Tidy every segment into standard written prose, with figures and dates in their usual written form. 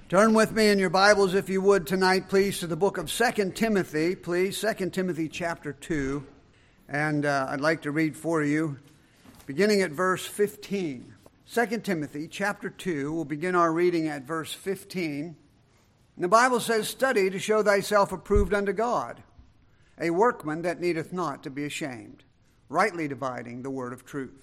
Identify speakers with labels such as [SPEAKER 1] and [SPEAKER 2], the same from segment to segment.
[SPEAKER 1] Turn with me in your Bibles, if you would, tonight, please, to the book of 2 Timothy, please, 2 Timothy chapter 2. And I'd like to read for you, beginning at verse 15. 2 Timothy chapter 2, we'll begin our reading at verse 15. And the Bible says, "Study to show thyself approved unto God, a workman that needeth not to be ashamed, rightly dividing the word of truth.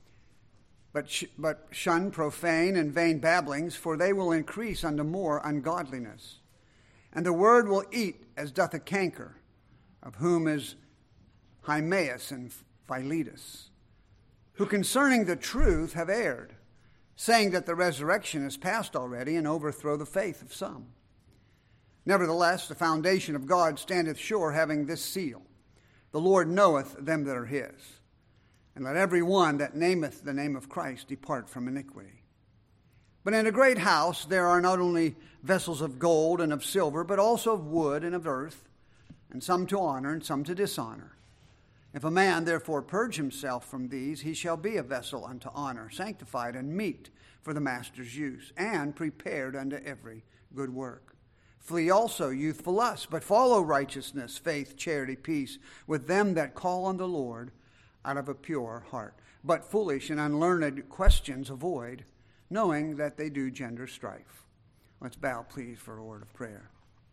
[SPEAKER 1] But shun profane and vain babblings, for they will increase unto more ungodliness. And the word will eat as doth a canker, of whom is Hymenaeus and Philetus, who concerning the truth have erred, saying that the resurrection is past already, and overthrow the faith of some. Nevertheless, the foundation of God standeth sure, having this seal: the Lord knoweth them that are his. And let every one that nameth the name of Christ depart from iniquity. But in a great house there are not only vessels of gold and of silver, but also of wood and of earth, and some to honor and some to dishonor. If a man therefore purge himself from these, he shall be a vessel unto honor, sanctified and meet for the master's use, and prepared unto every good work. Flee also youthful lusts, but follow righteousness, faith, charity, peace, with them that call on the Lord out of a pure heart. But foolish and unlearned questions avoid, knowing that they do gender strife." Let's bow, please, for a word of prayer.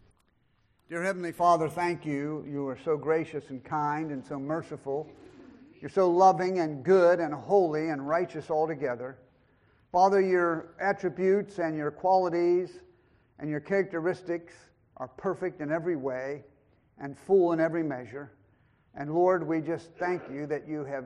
[SPEAKER 1] Dear Heavenly Father, thank you. You are so gracious and kind and so merciful. You're so loving and good and holy and righteous altogether. Father, your attributes and your qualities and your characteristics are perfect in every way and full in every measure. And Lord, we just thank you that you have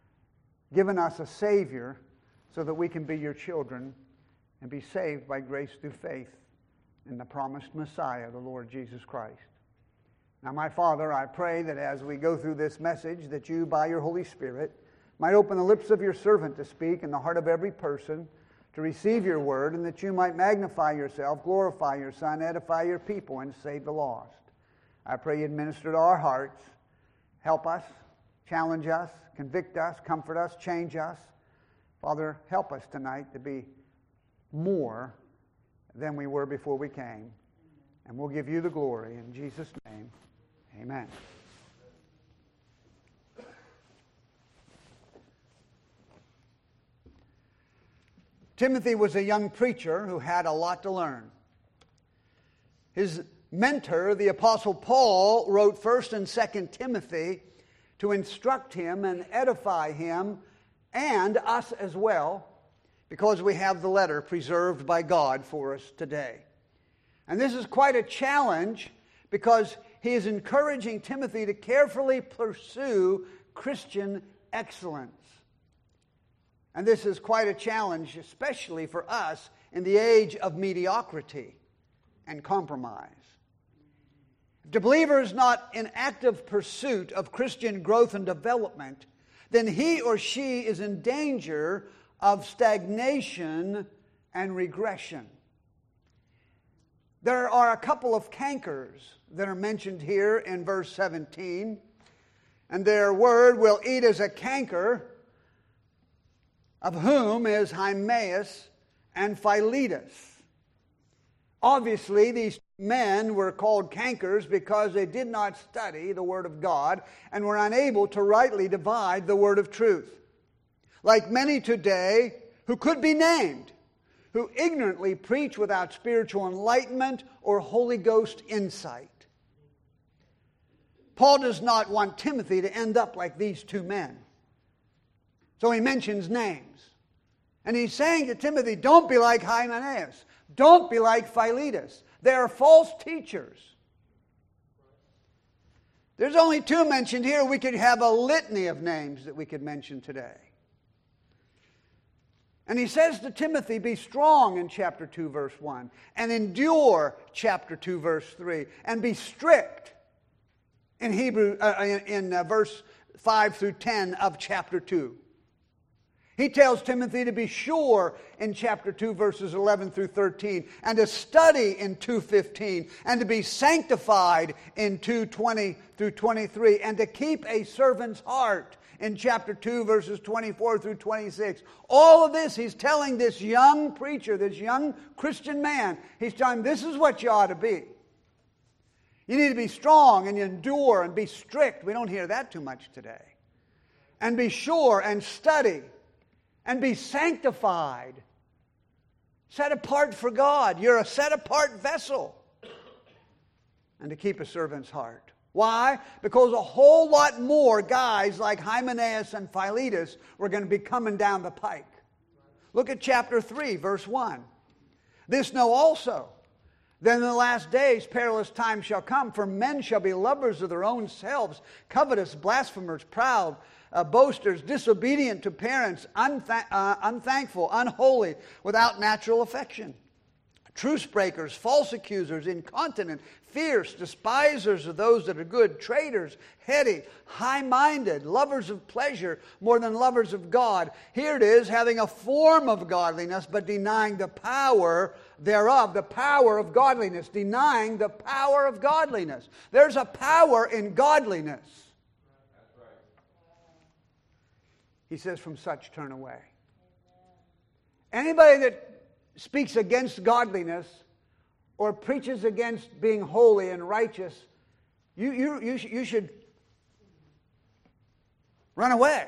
[SPEAKER 1] given us a Savior so that we can be your children and be saved by grace through faith in the promised Messiah, the Lord Jesus Christ. Now, my Father, I pray that as we go through this message, that you, by your Holy Spirit, might open the lips of your servant to speak and the heart of every person to receive your word, and that you might magnify yourself, glorify your Son, edify your people, and save the lost. I pray you administer to our hearts. Help us, challenge us, convict us, comfort us, change us. Father, help us tonight to be more than we were before we came. And we'll give you the glory in Jesus' name. Amen. Timothy was a young preacher who had a lot to learn. His mentor, the Apostle Paul, wrote 1 and 2 Timothy to instruct him and edify him and us as well, because we have the letter preserved by God for us today. And this is quite a challenge, because he is encouraging Timothy to carefully pursue Christian excellence. And this is quite a challenge, especially for us in the age of mediocrity and compromise. If the believer is not in active pursuit of Christian growth and development, then he or she is in danger of stagnation and regression. There are a couple of cankers that are mentioned here in verse 17. And their word will eat as a canker, of whom is Hymenaeus and Philetus. Obviously, these men were called cankers because they did not study the Word of God and were unable to rightly divide the Word of truth. Like many today who could be named, who ignorantly preach without spiritual enlightenment or Holy Ghost insight. Paul does not want Timothy to end up like these two men. So he mentions names. And he's saying to Timothy, don't be like Hymenaeus. Don't be like Philetus. They are false teachers. There's only two mentioned here. We could have a litany of names that we could mention today. And he says to Timothy, be strong in chapter 2, verse 1. And endure, chapter 2, verse 3. And be strict in verse 5 through 10 of chapter 2. He tells Timothy to be sure in chapter 2, verses 11 through 13, and to study in 2:15, and to be sanctified in 2:20 through 23, and to keep a servant's heart in chapter 2, verses 24 through 26. All of this, he's telling this young preacher, this young Christian man, he's telling him, this is what you ought to be. You need to be strong and endure and be strict. We don't hear that too much today. And be sure and study and be sanctified. Set apart for God. You're a set apart vessel. And to keep a servant's heart. Why? Because a whole lot more guys like Hymenaeus and Philetus were going to be coming down the pike. Look at chapter 3, verse 1. This know also, that in the last days perilous times shall come, for men shall be lovers of their own selves, covetous, blasphemers, proud, boasters, disobedient to parents, unthankful, unholy, without natural affection. Truce breakers, false accusers, incontinent, fierce, despisers of those that are good, traitors, heady, high-minded, lovers of pleasure more than lovers of God. Here it is, having a form of godliness, but denying the power thereof, the power of godliness, denying the power of godliness. There's a power in godliness.
[SPEAKER 2] That's right.
[SPEAKER 1] He says, from such turn away. Anybody that speaks against godliness or preaches against being holy and righteous, you should run away.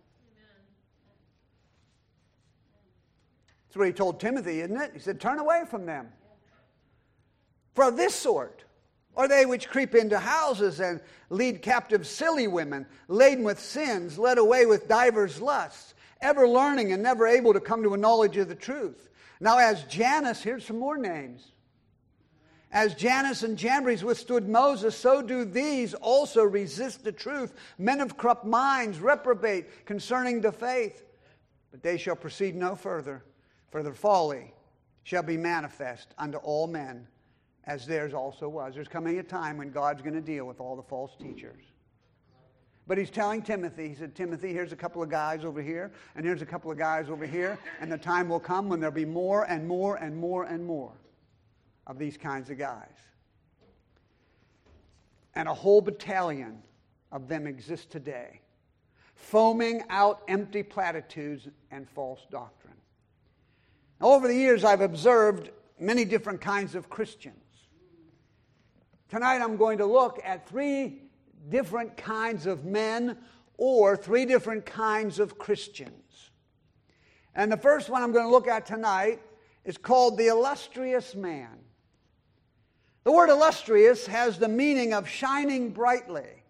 [SPEAKER 1] That's what he told Timothy, isn't it? He said, turn away from them. For of this sort are they which creep into houses and lead captive silly women, laden with sins, led away with divers lusts, ever learning and never able to come to a knowledge of the truth. Now as Jannes, here's some more names. As Jannes and Jambres withstood Moses, so do these also resist the truth. Men of corrupt minds reprobate concerning the faith. But they shall proceed no further, for their folly shall be manifest unto all men, as theirs also was. There's coming a time when God's going to deal with all the false teachers. But he's telling Timothy, he said, Timothy, here's a couple of guys over here, and here's a couple of guys over here, and the time will come when there'll be more and more and more and more of these kinds of guys. And a whole battalion of them exists today, foaming out empty platitudes and false doctrine. Now, over the years, I've observed many different kinds of Christians. Tonight, I'm going to look at three different kinds of men or three different kinds of Christians. And the first one I'm going to look at tonight is called the illustrious man. The word illustrious has the meaning of shining brightly,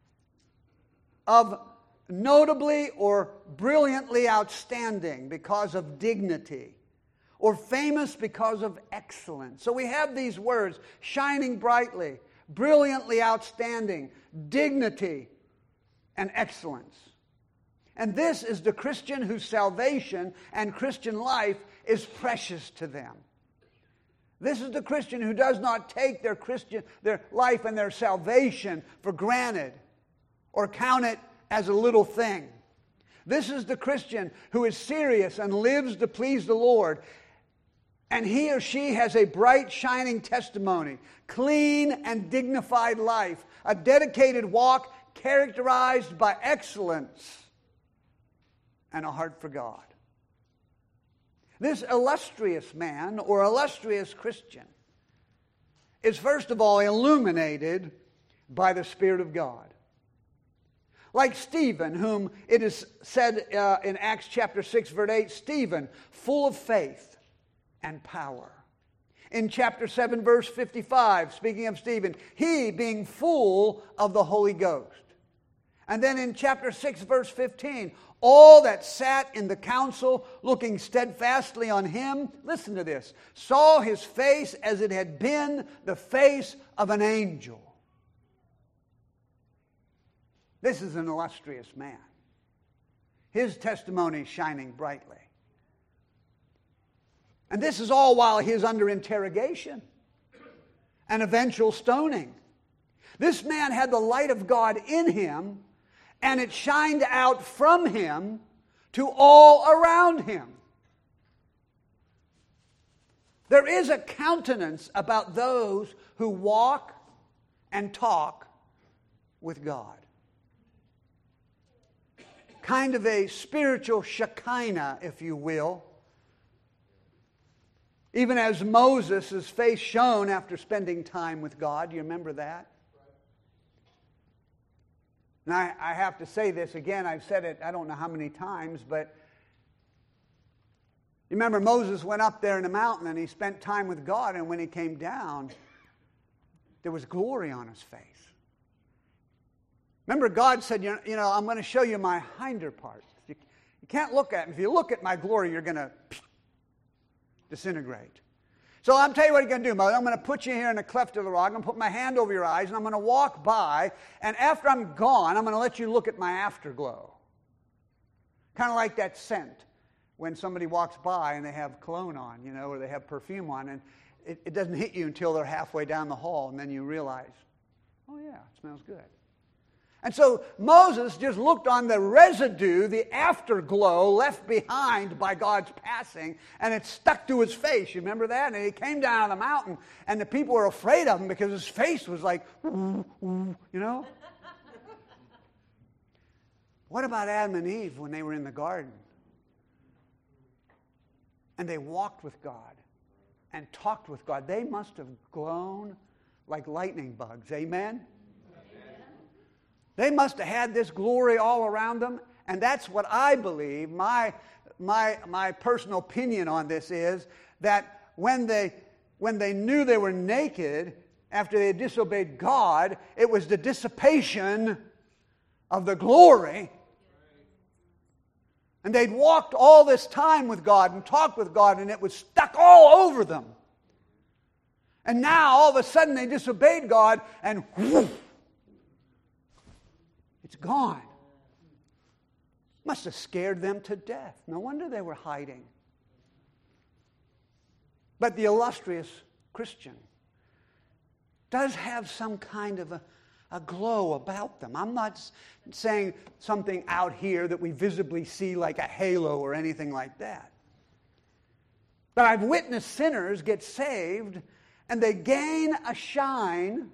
[SPEAKER 1] of notably or brilliantly outstanding because of dignity, or famous because of excellence. So we have these words, shining brightly, brilliantly outstanding, dignity, and excellence. And this is the Christian whose salvation and Christian life is precious to them. This is the Christian who does not take their life and their salvation for granted or count it as a little thing. This is the Christian who is serious and lives to please the Lord. And he or she has a bright, shining testimony, clean and dignified life, a dedicated walk characterized by excellence and a heart for God. This illustrious man or illustrious Christian is first of all illuminated by the Spirit of God. Like Stephen, whom it is said in Acts chapter 6, verse 8, Stephen, full of faith and power. In chapter 7, verse 55, speaking of Stephen, he being full of the Holy Ghost. And then in chapter 6, verse 15, all that sat in the council, looking steadfastly on him, listen to this, saw his face as it had been the face of an angel. This is an illustrious man. His testimony is shining brightly. And this is all while he is under interrogation and eventual stoning. This man had the light of God in him, and it shined out from him to all around him. There is a countenance about those who walk and talk with God. kind of a spiritual Shekinah, if you will. Even as Moses' face shone after spending time with God. Do you remember that? And I have to say this again. I've said it I don't know how many times, but you remember Moses went up there in the mountain and he spent time with God, and when he came down, there was glory on his face. Remember, God said, you know, I'm going to show you my hinder parts. You can't look at me. If you look at my glory, you're going to disintegrate. So I'll tell you what you're going to do, Mother. I'm going to put you here in a cleft of the rock. I'm going to put my hand over your eyes, and I'm going to walk by. And after I'm gone, I'm going to let you look at my afterglow. Kind of like that scent when somebody walks by and they have cologne on, you know, or they have perfume on, and it doesn't hit you until they're halfway down the hall, and then you realize, oh yeah, it smells good. And so Moses just looked on the residue, the afterglow left behind by God's passing, and it stuck to his face. You remember that? And he came down the mountain, and the people were afraid of him because his face was like, you know? What about Adam and Eve when they were in the garden? And they walked with God and talked with God. They must have glown like lightning bugs. Amen? They must have had this glory all around them, and that's what I believe. My personal opinion on this is that when they knew they were naked after they had disobeyed God, it was the dissipation of the glory. And they'd walked all this time with God and talked with God, and it was stuck all over them. And now, all of a sudden, they disobeyed God, and whoosh, it's gone. Must have scared them to death. No wonder they were hiding. But the illustrious Christian does have some kind of a glow about them. I'm not saying something out here that we visibly see like a halo or anything like that. But I've witnessed sinners get saved and they gain a shine.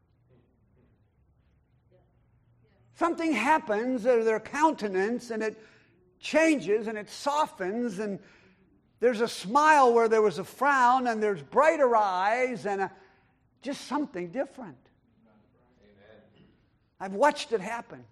[SPEAKER 1] Something happens to their countenance and it changes and it softens, and there's a smile where there was a frown, and there's brighter eyes and just something different. Amen. I've watched it happen.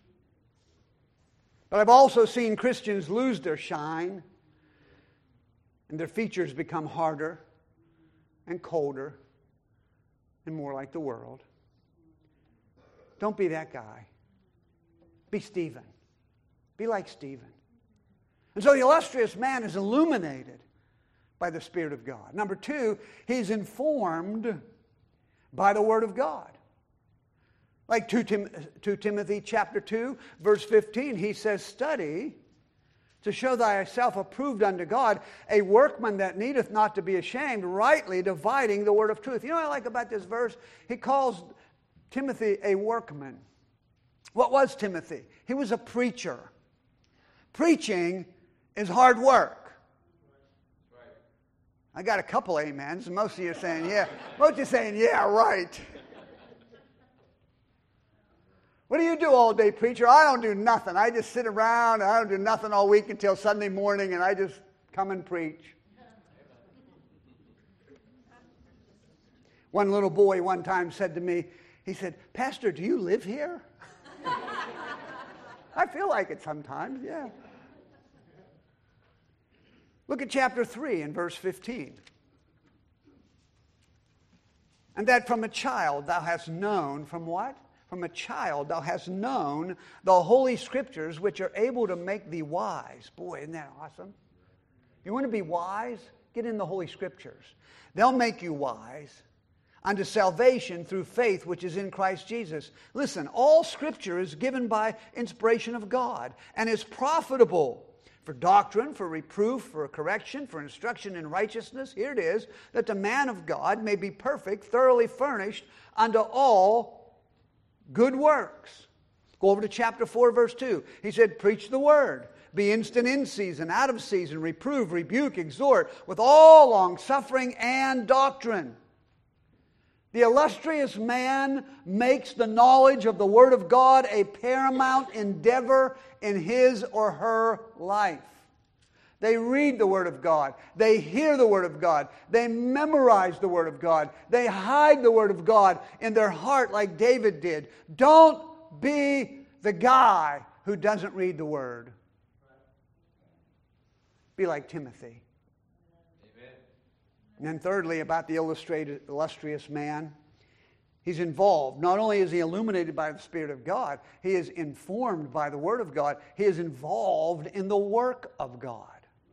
[SPEAKER 1] But I've also seen Christians lose their shine and their features become harder and colder and more like the world. Don't be that guy. Be Stephen. Be like Stephen. And so the illustrious man is illuminated by the Spirit of God. Number two, he's informed by the Word of God. Like 2 Timothy chapter 2, verse 15, he says, study to show thyself approved unto God, a workman that needeth not to be ashamed, rightly dividing the word of truth. You know what I like about this verse? He calls Timothy a workman. What was Timothy? He was a preacher. Preaching is hard work. I got a couple amens. Most of you are saying, yeah. Most of you are saying, yeah, right. What do you do all day, preacher? I don't do nothing. I just sit around and I don't do nothing all week until Sunday morning, and I just come and preach. One little boy one time said to me, he said, Pastor, do you live here? I feel like it sometimes, yeah. Look at chapter 3 and verse 15. And that from a child thou hast known, from what? From a child thou hast known the holy scriptures, which are able to make thee wise. Boy, isn't that awesome? You want to be wise? Get in the holy scriptures. They'll make you wise unto salvation through faith which is in Christ Jesus. Listen, all Scripture is given by inspiration of God and is profitable for doctrine, for reproof, for correction, for instruction in righteousness. Here it is, that the man of God may be perfect, thoroughly furnished unto all good works. Go over to chapter 4, verse 2. He said, preach the word. Be instant in season, out of season, reprove, rebuke, exhort, with all long suffering and doctrine. The illustrious man makes the knowledge of the Word of God a paramount endeavor in his or her life. They read the Word of God. They hear the Word of God. They memorize the Word of God. They hide the Word of God in their heart like David did. Don't be the guy who doesn't read the Word. Be like Timothy. Amen. And then thirdly, about the illustrious man, he's involved. Not only is he illuminated by the Spirit of God, he is informed by the Word of God. He is involved in the work of God.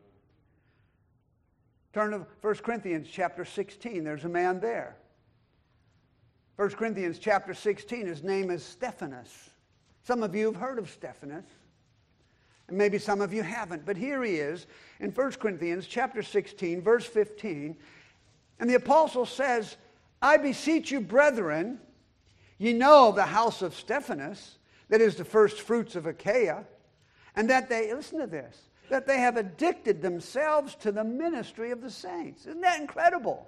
[SPEAKER 1] Turn to 1 Corinthians chapter 16. There's a man there. 1 Corinthians chapter 16, his name is Stephanas. Some of you have heard of Stephanas, and maybe some of you haven't. But here he is in 1 Corinthians chapter 16, verse 15. And the apostle says, I beseech you, brethren, ye know of the house of Stephanas, that is the first fruits of Achaia, and that they, listen to this, that they have addicted themselves to the ministry of the saints. Isn't that incredible?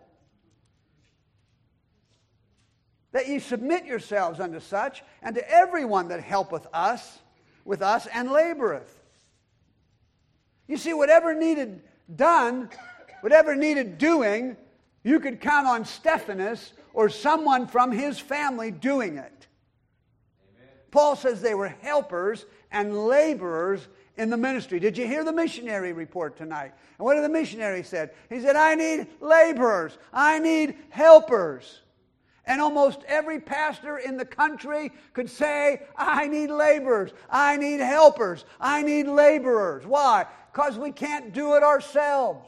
[SPEAKER 1] That ye submit yourselves unto such, and to everyone that helpeth us, with us, and laboreth. You see, whatever needed done, whatever needed doing, you could count on Stephanas or someone from his family doing it. Amen. Paul says they were helpers and laborers in the ministry. Did you hear the missionary report tonight? And what did the missionary said? He said, I need laborers. I need helpers. And almost every pastor in the country could say, I need laborers. I need helpers. I need laborers. Why? Because we can't do it ourselves.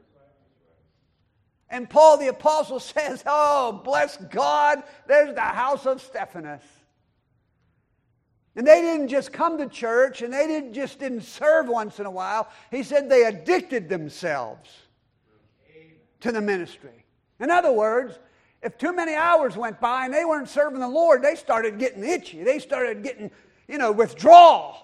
[SPEAKER 1] And Paul the apostle says, oh, bless God, there's the house of Stephanas. And they didn't just come to church, and they didn't serve once in a while. He said they addicted themselves to the ministry. In other words, if too many hours went by and they weren't serving the Lord, they started getting itchy. They started getting, withdrawal.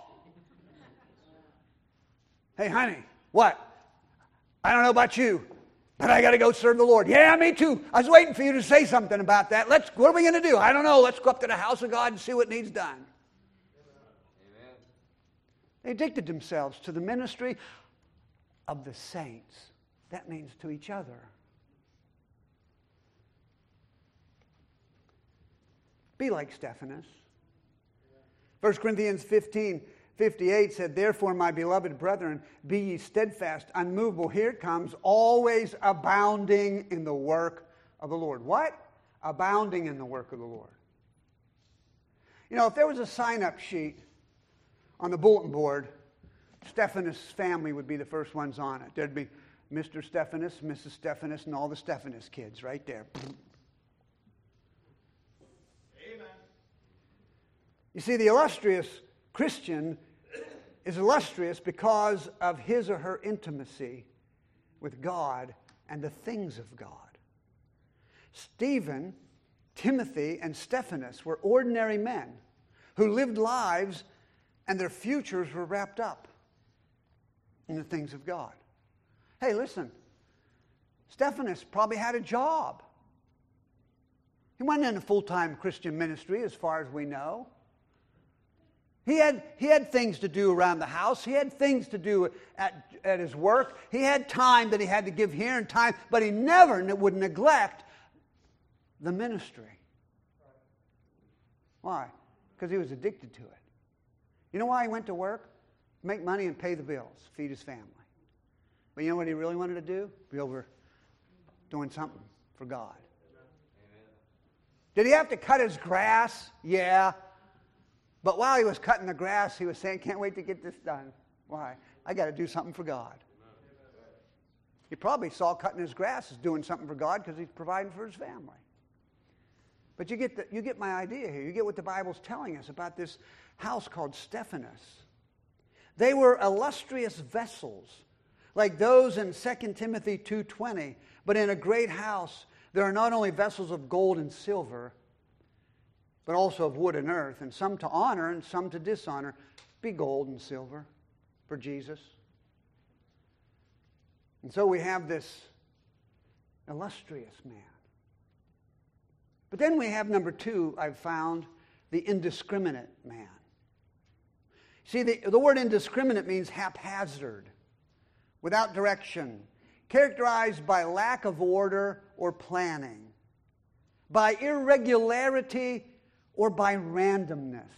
[SPEAKER 1] Hey, honey, what? I don't know about you, but I got to go serve the Lord. Yeah, me too. I was waiting for you to say something about that. What are we going to do? I don't know. Let's go up to the house of God and see what needs done. Amen. They addicted themselves to the ministry of the saints. That means to each other. Be like Stephanas. 1 Corinthians 15:58 said, therefore, my beloved brethren, be ye steadfast, unmovable. Here it comes, always abounding in the work of the Lord. What? Abounding in the work of the Lord. If there was a sign-up sheet on the bulletin board, Stephanas' family would be the first ones on it. There'd be Mr. Stephanas, Mrs. Stephanas, and all the Stephanas kids right there. You see, the illustrious Christian is illustrious because of his or her intimacy with God and the things of God. Stephen, Timothy, and Stephanas were ordinary men who lived lives and their futures were wrapped up in the things of God. Hey, listen, Stephanas probably had a job. He wasn't in a full-time Christian ministry as far as we know. He had things to do around the house. He had things to do at his work. He had time that he had to give here and time, but he never would neglect the ministry. Why? Because he was addicted to it. You know why he went to work? Make money and pay the bills, feed his family. But you know what he really wanted to do? Be over doing something for God. Did he have to cut his grass? Yeah. But while he was cutting the grass, he was saying, can't wait to get this done. Why? I got to do something for God. He probably saw cutting his grass as doing something for God because he's providing for his family. But you get my idea here. You get what the Bible's telling us about this house called Stephanas. They were illustrious vessels, like those in 2 Timothy 2:20. But in a great house, there are not only vessels of gold and silver, but also of wood and earth, and some to honor and some to dishonor. Be gold and silver for Jesus. And so we have this illustrious man. But then we have number 2, I've found, the indiscriminate man. See, the word indiscriminate means haphazard, without direction, characterized by lack of order or planning, by irregularity or by randomness.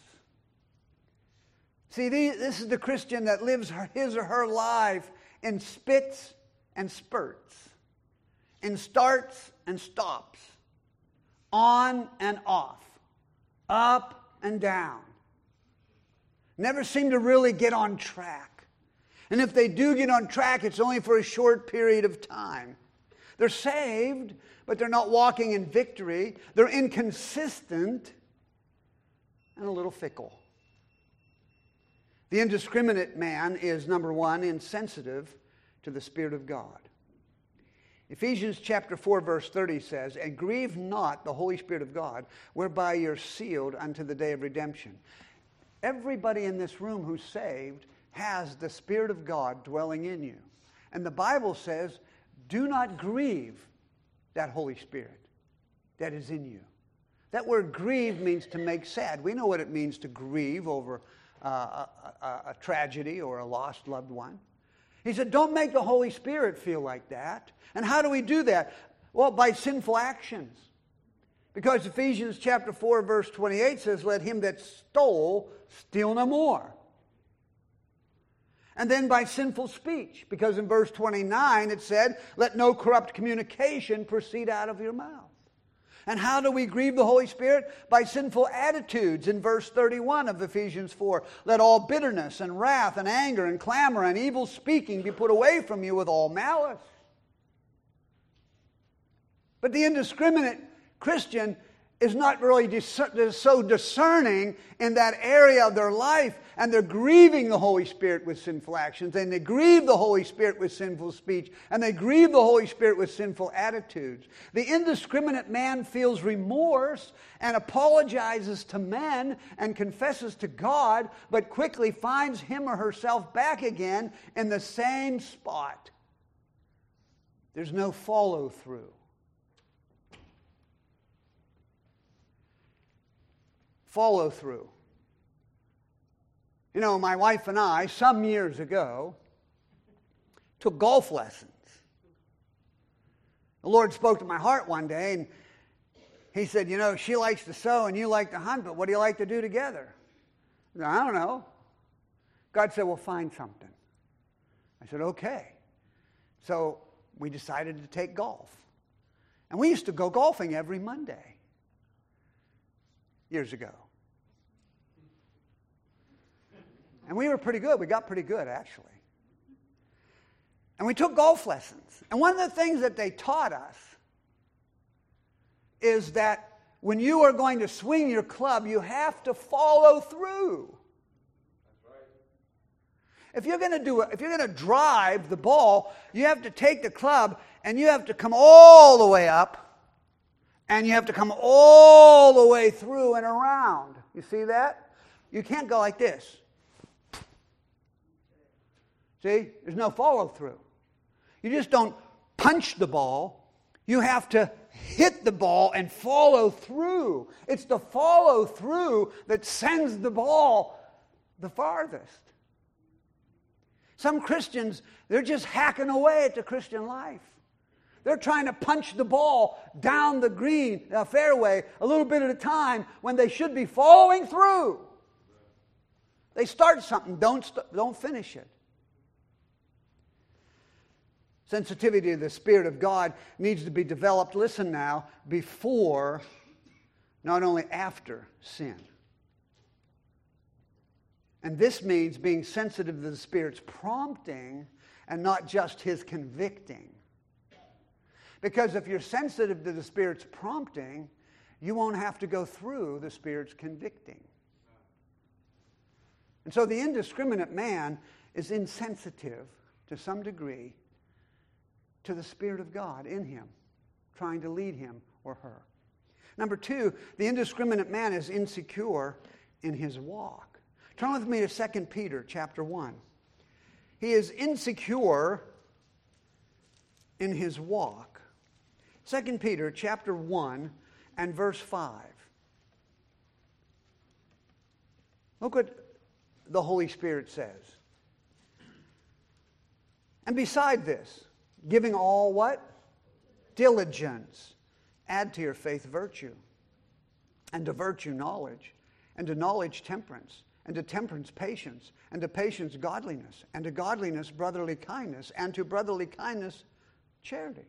[SPEAKER 1] See, this is the Christian that lives his or her life in spits and spurts, in starts and stops, on and off, up and down. Never seem to really get on track. And if they do get on track, it's only for a short period of time. They're saved, but they're not walking in victory. They're inconsistent and a little fickle. The indiscriminate man is, number 1, insensitive to the Spirit of God. Ephesians chapter 4, verse 30 says, "And grieve not the Holy Spirit of God, whereby you're sealed unto the day of redemption." Everybody in this room who's saved has the Spirit of God dwelling in you. And the Bible says, do not grieve that Holy Spirit that is in you. That word grieve means to make sad. We know what it means to grieve over a tragedy or a lost loved one. He said, don't make the Holy Spirit feel like that. And how do we do that? Well, by sinful actions. Because Ephesians chapter 4, verse 28 says, let him that stole steal no more. And then by sinful speech. Because in verse 29 it said, let no corrupt communication proceed out of your mouth. And how do we grieve the Holy Spirit? By sinful attitudes. In verse 31 of Ephesians 4, let all bitterness and wrath and anger and clamor and evil speaking be put away from you with all malice. But the indiscriminate Christian is not really so discerning in that area of their life, and they're grieving the Holy Spirit with sinful actions, and they grieve the Holy Spirit with sinful speech, and they grieve the Holy Spirit with sinful attitudes. The indiscriminate man feels remorse and apologizes to men and confesses to God, but quickly finds him or herself back again in the same spot. There's no follow-through. Follow through. You know, my wife and I, some years ago, took golf lessons. The Lord spoke to my heart one day, and He said, you know, she likes to sow and you like to hunt, but what do you like to do together? I said, I don't know. God said, well, find something. I said, okay. So we decided to take golf. And we used to go golfing every Monday. Years ago. And we were pretty good. We got pretty good, actually. And we took golf lessons. And one of the things that they taught us is that when you are going to swing your club, you have to follow through. That's right. If you're going to drive the ball, you have to take the club and you have to come all the way up. And you have to come all the way through and around. You see that? You can't go like this. See? There's no follow-through. You just don't punch the ball. You have to hit the ball and follow through. It's the follow-through that sends the ball the farthest. Some Christians, they're just hacking away at the Christian life. They're trying to punch the ball down the green, fairway, a little bit at a time when they should be following through. They start something, don't finish it. Sensitivity to the Spirit of God needs to be developed, listen now, before, not only after sin. And this means being sensitive to the Spirit's prompting and not just His convicting. Because if you're sensitive to the Spirit's prompting, you won't have to go through the Spirit's convicting. And so the indiscriminate man is insensitive to some degree to the Spirit of God in him, trying to lead him or her. Number two, the indiscriminate man is insecure in his walk. Turn with me to 2 Peter chapter 1. He is insecure in his walk. 2 Peter chapter 1 and verse 5. Look what the Holy Spirit says. And beside this, giving all what? Diligence. Add to your faith virtue. And to virtue knowledge. And to knowledge temperance. And to temperance patience. And to patience godliness. And to godliness brotherly kindness. And to brotherly kindness charity.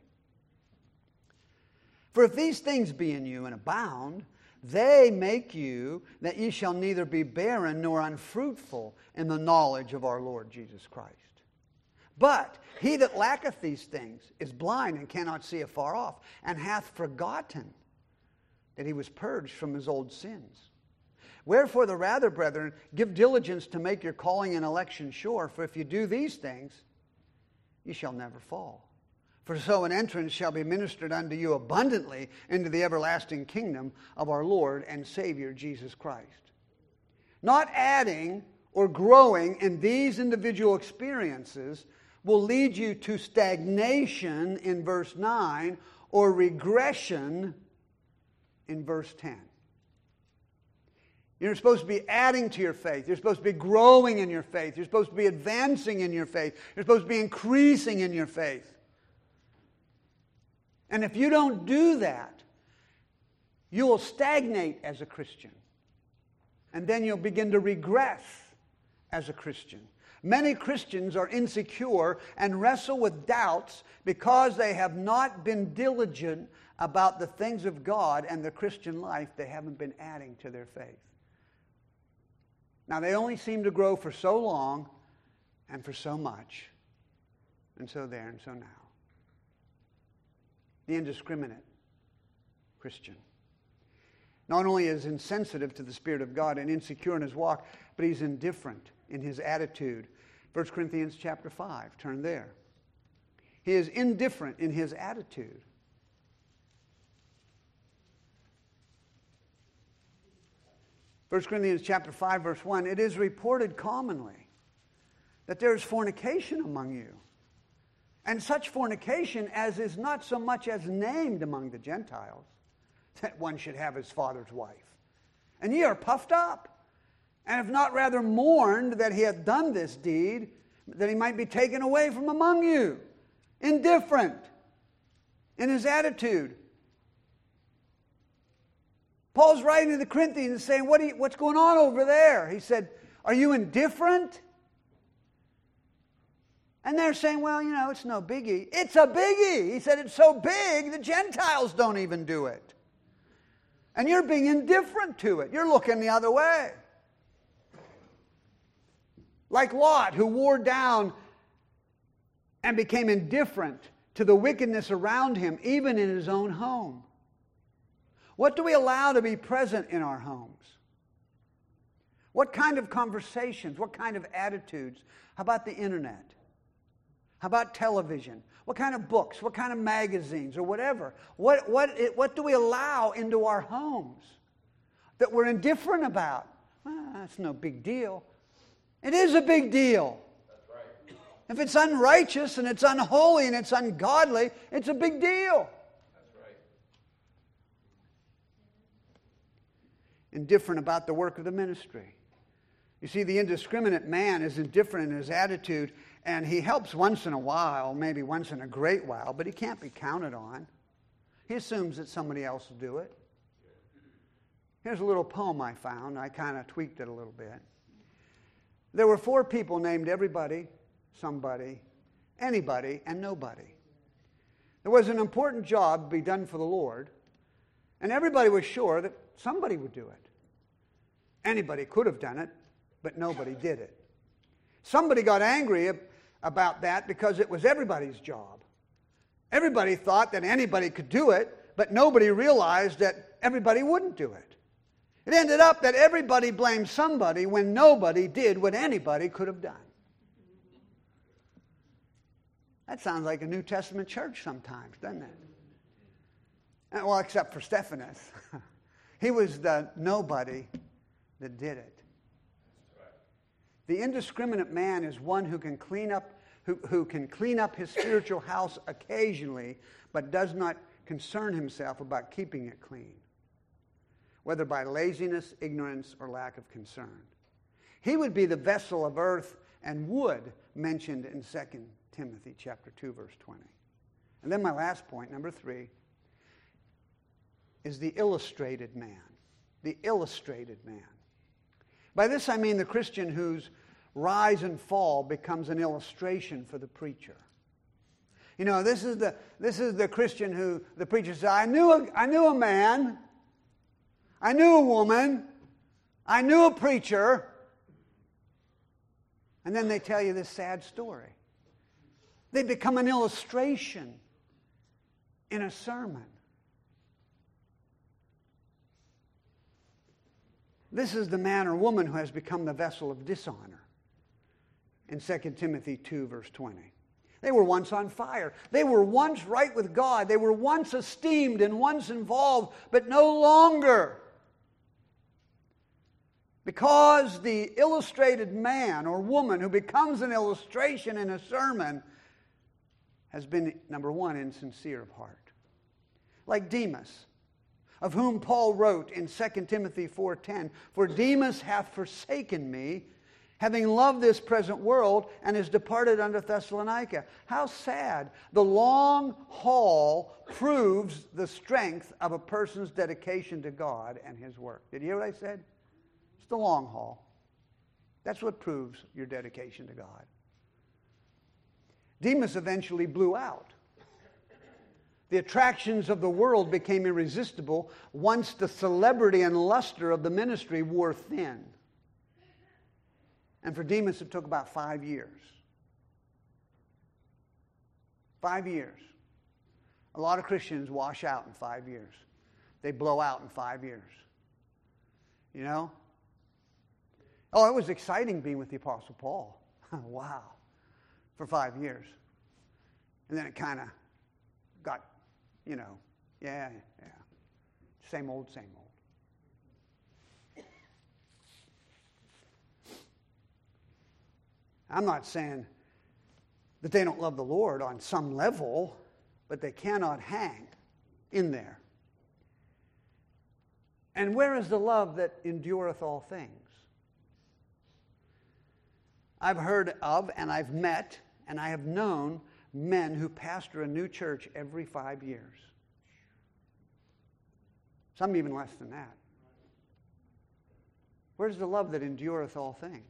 [SPEAKER 1] For if these things be in you and abound, they make you that ye shall neither be barren nor unfruitful in the knowledge of our Lord Jesus Christ. But he that lacketh these things is blind and cannot see afar off, and hath forgotten that he was purged from his old sins. Wherefore the rather, brethren, give diligence to make your calling and election sure, for if you do these things, ye shall never fall. For so an entrance shall be ministered unto you abundantly into the everlasting kingdom of our Lord and Savior Jesus Christ. Not adding or growing in these individual experiences will lead you to stagnation in verse 9 or regression in verse 10. You're supposed to be adding to your faith. You're supposed to be growing in your faith. You're supposed to be advancing in your faith. You're supposed to be increasing in your faith. And if you don't do that, you will stagnate as a Christian. And then you'll begin to regress as a Christian. Many Christians are insecure and wrestle with doubts because they have not been diligent about the things of God and the Christian life. They haven't been adding to their faith. Now, they only seem to grow for so long and for so much, and so there and so now. The indiscriminate Christian not only is insensitive to the Spirit of God and insecure in his walk, but he's indifferent in his attitude. 1 Corinthians chapter 5, turn there. He is indifferent in his attitude. First Corinthians chapter 5, verse 1, it is reported commonly that there is fornication among you, and such fornication as is not so much as named among the Gentiles, that one should have his father's wife. And ye are puffed up, and have not rather mourned that he hath done this deed, that he might be taken away from among you. Indifferent in his attitude. Paul's writing to the Corinthians and saying, what's going on over there? He said, are you indifferent? And they're saying, well, it's no biggie. It's a biggie. He said it's so big, the Gentiles don't even do it. And you're being indifferent to it. You're looking the other way. Like Lot, who wore down and became indifferent to the wickedness around him, even in his own home. What do we allow to be present in our homes? What kind of conversations? What kind of attitudes? How about the internet? How about television? What kind of books? What kind of magazines or whatever? What do we allow into our homes that we're indifferent about? That's no big deal. It is a big deal.
[SPEAKER 2] That's right.
[SPEAKER 1] If it's unrighteous and it's unholy and it's ungodly, it's a big deal.
[SPEAKER 2] That's right.
[SPEAKER 1] Indifferent about the work of the ministry. You see, the indiscriminate man is indifferent in his attitude, and he helps once in a while, maybe once in a great while, but he can't be counted on. He assumes that somebody else will do it. Here's a little poem I found. I kind of tweaked it a little bit. There were 4 people named everybody, somebody, anybody, and nobody. There was an important job to be done for the Lord, and everybody was sure that somebody would do it. Anybody could have done it, but nobody did it. Somebody got angry about that because it was everybody's job. Everybody thought that anybody could do it, but nobody realized that everybody wouldn't do it. It ended up that everybody blamed somebody when nobody did what anybody could have done. That sounds like a New Testament church sometimes, doesn't it? Well, except for Stephanus. He was the nobody that did it. The indiscriminate man is one who can clean up his spiritual house occasionally, but does not concern himself about keeping it clean. whether by laziness, ignorance, or lack of concern. He would be the vessel of earth and wood mentioned in 2 Timothy chapter 2, verse 20. And then my last point, number 3, is the illustrated man. The illustrated man. By this I mean the Christian whose rise and fall becomes an illustration for the preacher. You know, this is the Christian who the preacher says, I knew a man, I knew a woman, I knew a preacher, and then they tell you this sad story. They become an illustration in a sermon. This is the man or woman who has become the vessel of dishonor. In 2 Timothy 2, verse 20. They were once on fire. They were once right with God. They were once esteemed and once involved, but no longer. Because the illustrated man or woman who becomes an illustration in a sermon has been, number one, insincere of heart. Like Demas, of whom Paul wrote in 2 Timothy 4:10, "For Demas hath forsaken me, having loved this present world, and is departed unto Thessalonica." How sad. The long haul proves the strength of a person's dedication to God and His work. Did you hear what I said? It's the long haul. That's what proves your dedication to God. Demas eventually blew out. The attractions of the world became irresistible once the celebrity and luster of the ministry wore thin. And for Demas, it took about 5 years. 5 years. A lot of Christians wash out in 5 years. They blow out in 5 years. You know? Oh, it was exciting being with the Apostle Paul. Wow. For 5 years. And then it kind of got, yeah. Same old. I'm not saying that they don't love the Lord on some level, but they cannot hang in there. And where is the love that endureth all things? I've heard of, and I've met, and I have known men who pastor a new church every 5 years. Some even less than that. Where's the love that endureth all things?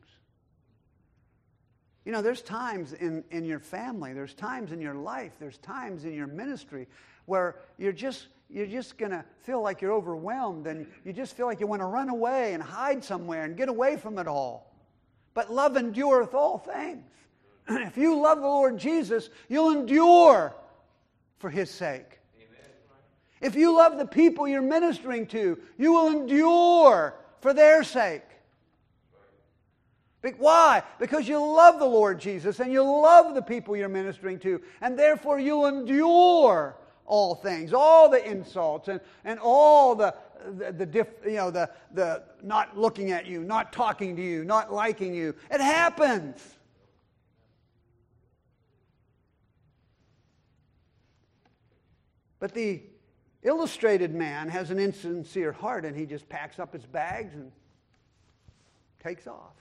[SPEAKER 1] You know, there's times in your family, there's times in your life, there's times in your ministry where you're just going to feel like you're overwhelmed, and you just feel like you want to run away and hide somewhere and get away from it all. But love endureth all things. If you love the Lord Jesus, you'll endure for His sake. Amen. If you love the people you're ministering to, you will endure for their sake. Why? Because you love the Lord Jesus and you love the people you're ministering to, and therefore you'll endure all things, all the insults and all the not looking at you, not talking to you, not liking you. It happens. But the illustrated man has an insincere heart, and he just packs up his bags and takes off.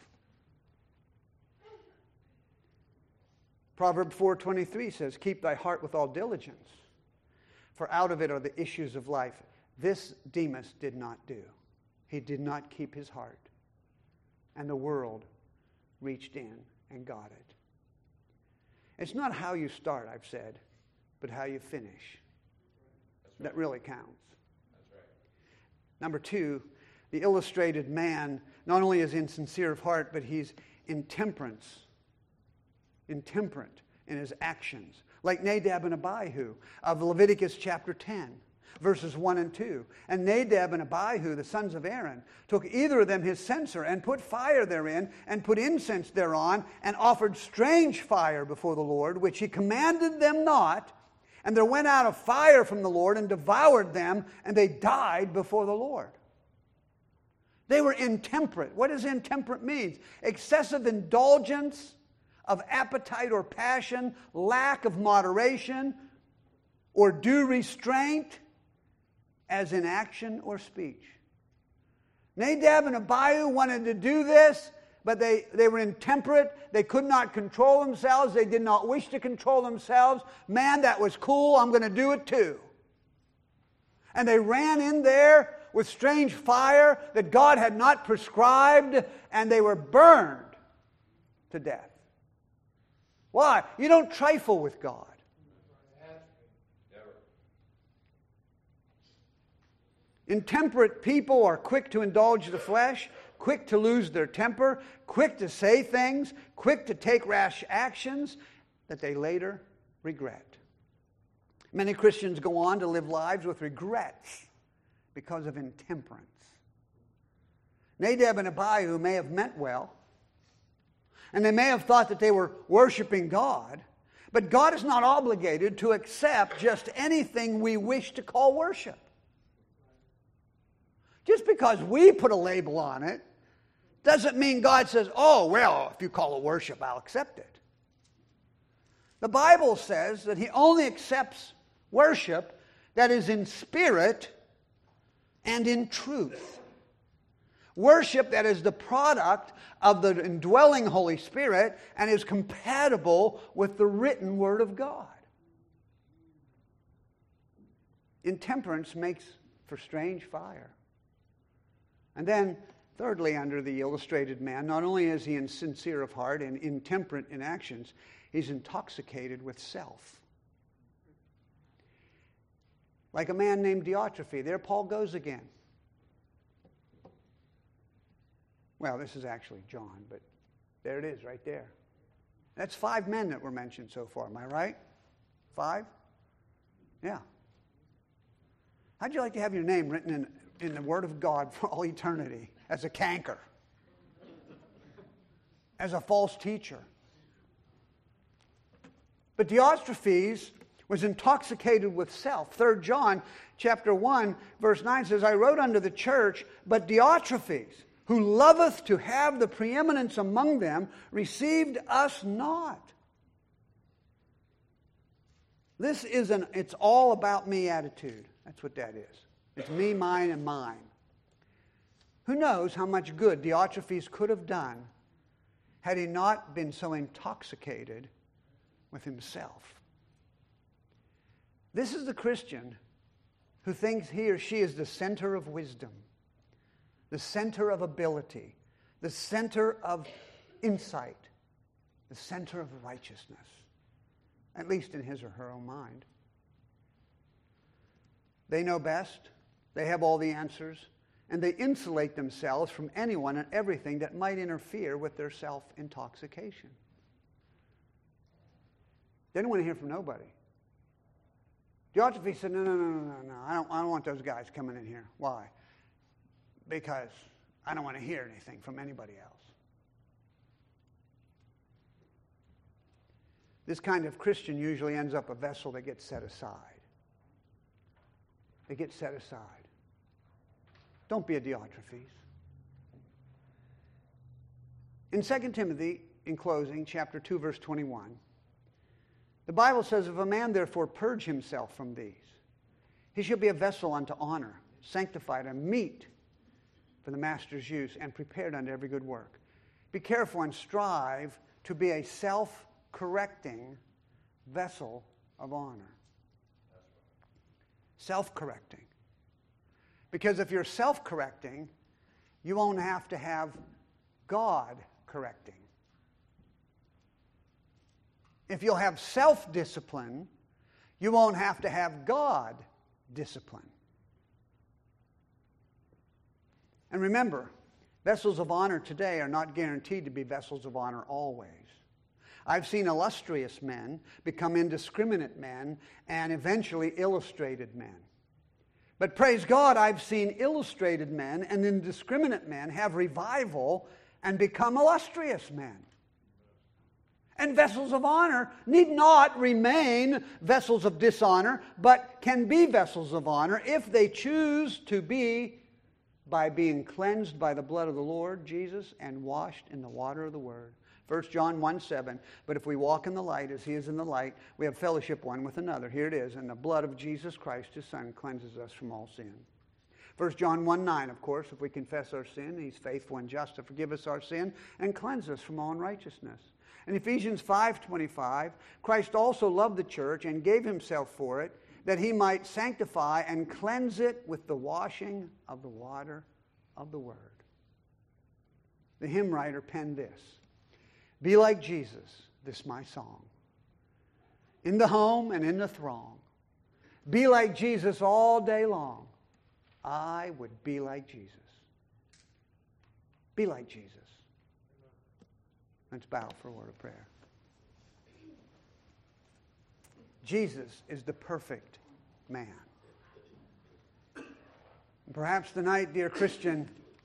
[SPEAKER 1] Proverbs 4:23 says, "Keep thy heart with all diligence, for out of it are the issues of life." This Demas did not do. He did not keep his heart. And the world reached in and got it. It's not how you start, I've said, but how you finish. That really counts. That's right. Number 2, the illustrated man not only is insincere of heart, but he's intemperate in his actions. Like Nadab and Abihu of Leviticus chapter 10, verses 1 and 2. "And Nadab and Abihu, the sons of Aaron, took either of them his censer, and put fire therein, and put incense thereon, and offered strange fire before the Lord, which he commanded them not. And there went out a fire from the Lord, and devoured them, and they died before the Lord." They were intemperate. What does intemperate mean? Excessive indulgence of appetite or passion, lack of moderation, or due restraint, as in action or speech. Nadab and Abihu wanted to do this, but they were intemperate. They could not control themselves. They did not wish to control themselves. Man, that was cool. I'm going to do it too. And they ran in there with strange fire that God had not prescribed, and they were burned to death. Why? You don't trifle with God. Intemperate people are quick to indulge the flesh, quick to lose their temper, quick to say things, quick to take rash actions that they later regret. Many Christians go on to live lives with regrets because of intemperance. Nadab and Abihu may have meant well, and they may have thought that they were worshiping God, but God is not obligated to accept just anything we wish to call worship. Just because we put a label on it doesn't mean God says, oh, well, if you call it worship, I'll accept it. The Bible says that He only accepts worship that is in spirit and in truth. Worship that is the product of the indwelling Holy Spirit and is compatible with the written Word of God. Intemperance makes for strange fire. And then, thirdly, under the illustrated man, not only is he insincere of heart and intemperate in actions, he's intoxicated with self. Like a man named Diotrephes. There Paul goes again. Well, this is actually John, but there it is right there. That's 5 men that were mentioned so far. Am I right? 5? Yeah. How'd you like to have your name written in the Word of God for all eternity as a canker, as a false teacher? But Diotrephes was intoxicated with self. 3 John chapter 1, verse 9 says, I wrote unto the church, but Diotrephes, who loveth to have the preeminence among them, received us not. This is an it's all about me attitude. That's what that is. It's me, mine, and mine. Who knows how much good Diotrephes could have done had he not been so intoxicated with himself. This is the Christian who thinks he or she is the center of wisdom, the center of ability, the center of insight, the center of righteousness, at least in his or her own mind. They know best, they have all the answers, and they insulate themselves from anyone and everything that might interfere with their self-intoxication. They don't want to hear from nobody. Diotrephes said, no. I don't want those guys coming in here. Why? Because I don't want to hear anything from anybody else. This kind of Christian usually ends up a vessel that gets set aside. They get set aside. Don't be a Diotrephes. In 2 Timothy, in closing, chapter 2, verse 21, the Bible says, if a man therefore purge himself from these, he shall be a vessel unto honor, sanctified and meet for the master's use, and prepared unto every good work. Be careful and strive to be a self-correcting vessel of honor. Self-correcting. Because if you're self-correcting, you won't have to have God correcting. If you'll have self-discipline, you won't have to have God discipline. And remember, vessels of honor today are not guaranteed to be vessels of honor always. I've seen illustrious men become indiscriminate men and eventually illustrated men. But praise God, I've seen illustrated men and indiscriminate men have revival and become illustrious men. And vessels of honor need not remain vessels of dishonor, but can be vessels of honor if they choose to be by being cleansed by the blood of the Lord Jesus and washed in the water of the Word. 1 John 1:7, but if we walk in the light as He is in the light, we have fellowship one with another. Here it is, and the blood of Jesus Christ, His Son, cleanses us from all sin. 1 John 1:9, of course, if we confess our sin, He's faithful and just to forgive us our sin and cleanse us from all unrighteousness. In Ephesians 5:25, Christ also loved the church and gave Himself for it, that He might sanctify and cleanse it with the washing of the water of the Word. The hymn writer penned this: "Be like Jesus, this my song, in the home and in the throng. Be like Jesus all day long. I would be like Jesus." Be like Jesus. Let's bow for a word of prayer. Jesus is the perfect man. Perhaps tonight, dear Christian,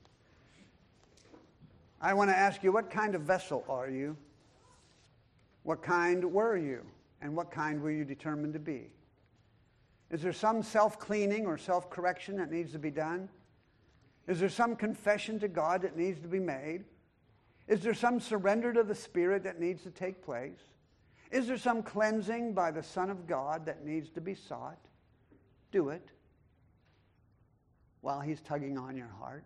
[SPEAKER 1] I want to ask you, what kind of vessel are you? What kind were you? And what kind were you determined to be? Is there some self-cleaning or self-correction that needs to be done? Is there some confession to God that needs to be made? Is there some surrender to the Spirit that needs to take place? Is there some cleansing by the Son of God that needs to be sought? Do it while He's tugging on your heart.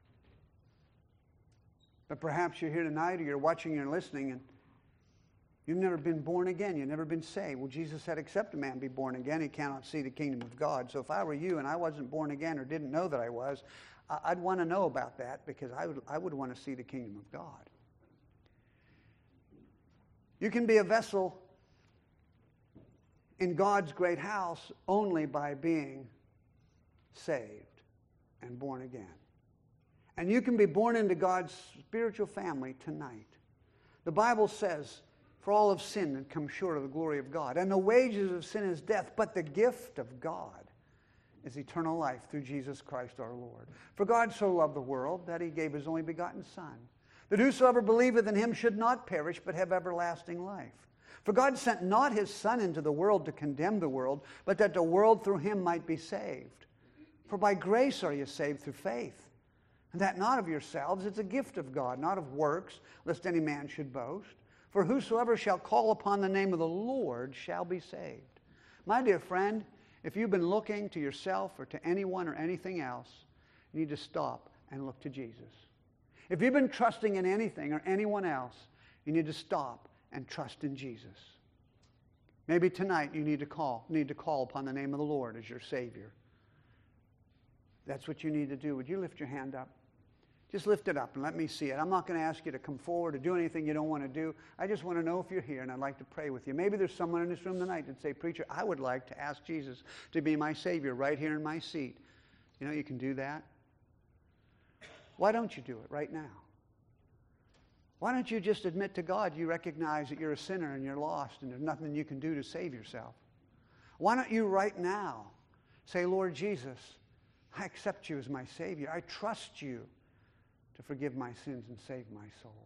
[SPEAKER 1] But perhaps you're here tonight, or you're watching or listening, and you've never been born again. You've never been saved. Well, Jesus said, except a man be born again, he cannot see the kingdom of God. So if I were you and I wasn't born again or didn't know that I was, I'd want to know about that, because I would want to see the kingdom of God. You can be a vessel in God's great house only by being saved and born again. And you can be born into God's spiritual family tonight. The Bible says, "For all have sinned and come short of the glory of God. And the wages of sin is death, but the gift of God is eternal life through Jesus Christ our Lord. For God so loved the world that He gave His only begotten Son, that whosoever believeth in Him should not perish, but have everlasting life. For God sent not His Son into the world to condemn the world, but that the world through Him might be saved. For by grace are you saved through faith, and that not of yourselves, it's a gift of God, not of works, lest any man should boast. For whosoever shall call upon the name of the Lord shall be saved." My dear friend, if you've been looking to yourself or to anyone or anything else, you need to stop and look to Jesus. If you've been trusting in anything or anyone else, you need to stop and trust in Jesus. Maybe tonight you need to call upon the name of the Lord as your Savior. That's what you need to do. Would you lift your hand up? Just lift it up and let me see it. I'm not going to ask you to come forward or do anything you don't want to do. I just want to know if you're here, and I'd like to pray with you. Maybe there's someone in this room tonight that say, "Preacher, I would like to ask Jesus to be my Savior right here in my seat." You know, you can do that. Why don't you do it right now? Why don't you just admit to God you recognize that you're a sinner and you're lost and there's nothing you can do to save yourself? Why don't you right now say, "Lord Jesus, I accept you as my Savior. I trust you to forgive my sins and save my soul"?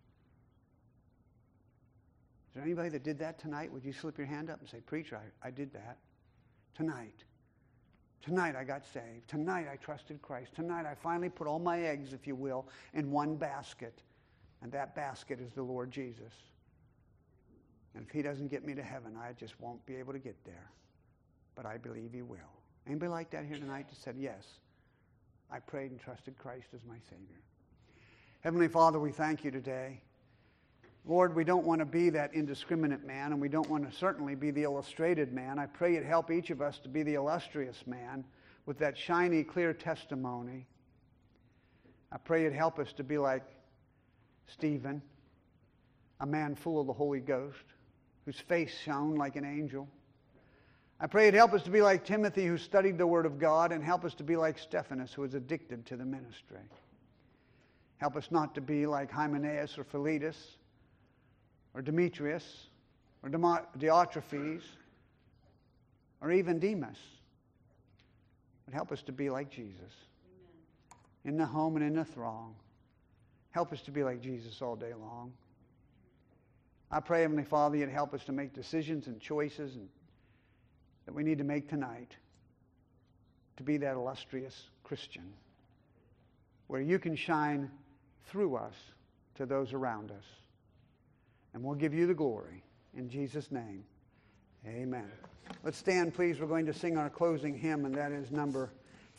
[SPEAKER 1] Is there anybody that did that tonight? Would you slip your hand up and say, "Preacher, I did that tonight. Tonight I got saved. Tonight I trusted Christ. Tonight I finally put all my eggs, if you will, in one basket. And that basket is the Lord Jesus. And if He doesn't get me to heaven, I just won't be able to get there. But I believe He will." Anybody like that here tonight that said, "Yes, I prayed and trusted Christ as my Savior"? Heavenly Father, we thank You today. Lord, we don't want to be that indiscriminate man, and we don't want to certainly be the illustrated man. I pray You'd help each of us to be the illustrious man with that shiny, clear testimony. I pray You'd help us to be like Stephen, a man full of the Holy Ghost, whose face shone like an angel. I pray You'd help us to be like Timothy, who studied the Word of God, and help us to be like Stephanus, who was addicted to the ministry. Help us not to be like Hymenaeus or Philetus or Demetrius or Diotrephes or even Demas. But help us to be like Jesus. Amen. In the home and in the throng. Help us to be like Jesus all day long. I pray, Heavenly Father, You'd help us to make decisions and choices that we need to make tonight to be that illustrious Christian, where You can shine through us to those around us. And we'll give You the glory. In Jesus' name, amen. Let's stand, please. We're going to sing our closing hymn, and that is number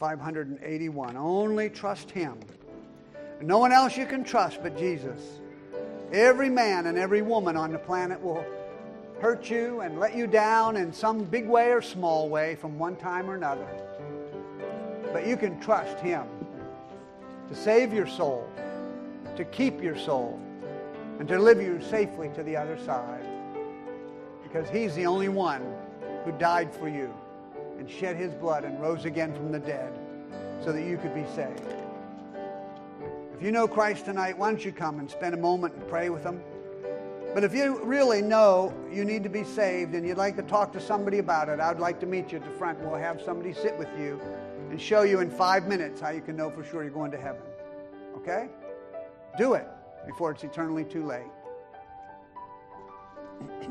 [SPEAKER 1] 581. Only trust Him. No one else you can trust but Jesus. Every man and every woman on the planet will hurt you and let you down in some big way or small way from one time or another. But you can trust Him to save your soul, to keep your soul, and to live you safely to the other side. Because He's the only one who died for you and shed His blood and rose again from the dead so that you could be saved. If you know Christ tonight, why don't you come and spend a moment and pray with Him? But if you really know you need to be saved and you'd like to talk to somebody about it, I'd like to meet you at the front. We'll have somebody sit with you and show you in 5 minutes how you can know for sure you're going to heaven. Okay? Do it before it's eternally too late.